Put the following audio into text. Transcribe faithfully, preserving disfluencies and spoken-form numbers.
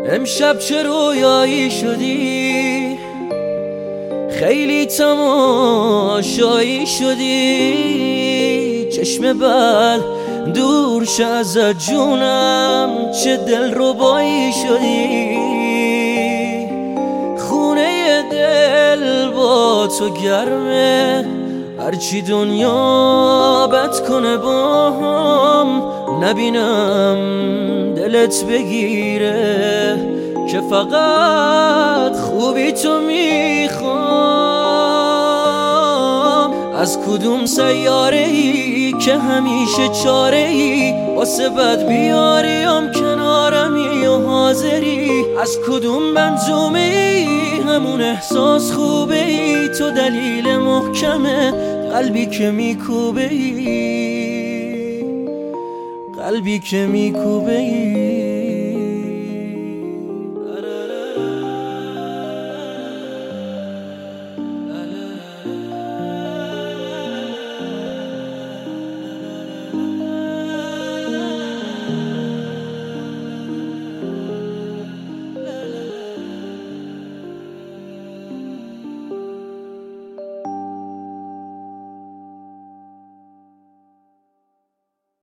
امشب چه رویایی شدی، خیلی تماشایی شدی. چشم بل دور شه ازت جونم، چه دل ربایی شدی. خونه دل با تو گرمه، هرچی دنیا بد کنه با هم نبینم دلت بگیره، که فقط خوبی تو میخوام. از کدوم سیاره ای که همیشه چاره ای، واسه بد بیاریم کنارمی و حاضری. از کدوم منظومه ای همون احساس خوبه ای، تو دلیل محکمه قلبی که میکوبه ای، قلبی که میکوبه ای.